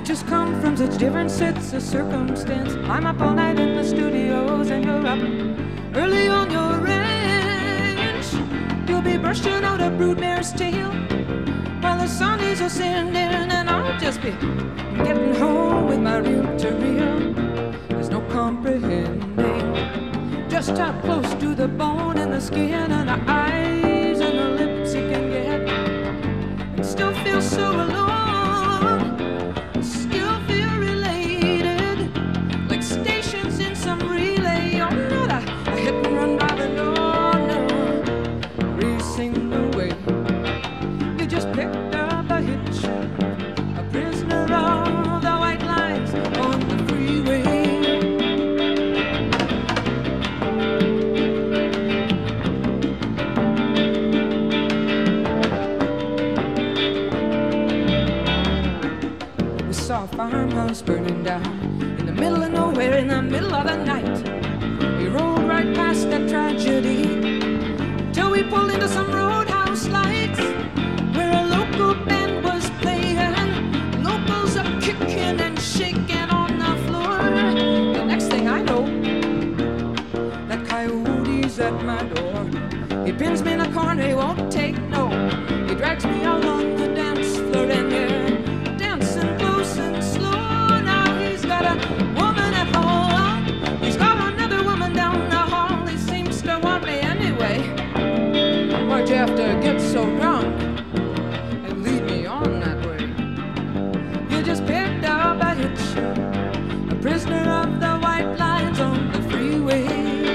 just come from such different sets of circumstance. I'm up all night in the studios and you're up early on your ranch. You'll be brushing out a broodmare's tail while the sun is ascending, and I'll just be getting home with my reel-to-reel. There's no comprehending just how close to the bone and the skin and the eyes and the lips you can get, and still feel so alone. Farmhouse burning down in the middle of nowhere, in the middle of the night. We rolled right past that tragedy till we pulled into some roadhouse lights where a local band was playing. Locals are kicking and shaking on the floor. The next thing I know, that coyote's at my door. He pins me in a corner, he won't take no. He drags me out on the dance floor and dancing close and slow. Now he's got a woman at home, he's got another woman down the hall. He seems to want me anyway. Why'd you have to get so drunk and lead me on that way? You just picked up a hitch, a prisoner of the white lines on the freeway.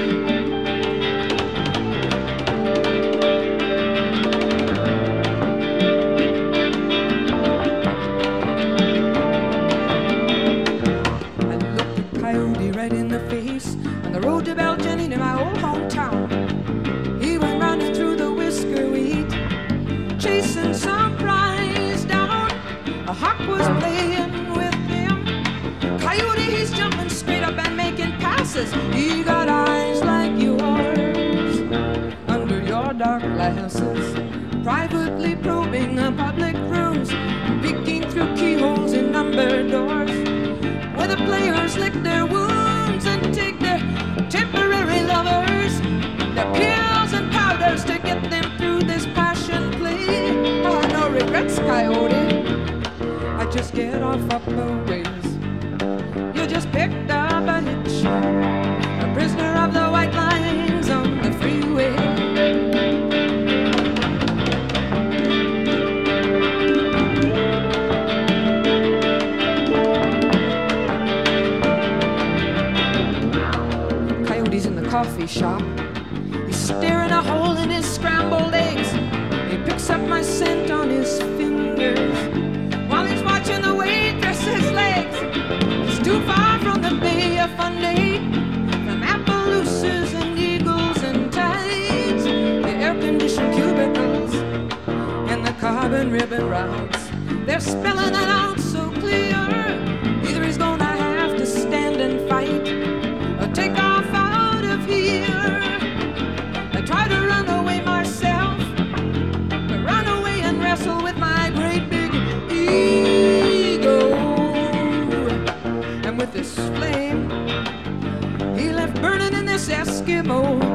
Right in the face on the road to Belgium in my old hometown. He went running through the whisker wheat, chasing some prize down. A hawk was playing with him. Coyote, he's jumping straight up and making passes. He got eyes like yours under your dark glasses, privately probing the public rooms, peeking through keyholes in numbered doors where the players lick their wounds and take their temporary lovers, their pills and powders to get them through this passion play. Oh, no regrets, Coyote, I just get off up a ways. You just picked up a hitch, a prisoner of the white lines on the freeway. Coffee shop, he's staring a hole in his scrambled eggs. He picks up my scent on his fingers while he's watching the waitress's legs. He's too far from the Bay of Fundy, from Appaloosas and eagles and tides, the air-conditioned cubicles and the carbon ribbon routes. They're spelling it out so clear. Either he's gonna have to stand and fight or take off out of here. I try to run away myself, but run away and wrestle with my great big ego. And with this flame he left burning in this Eskimo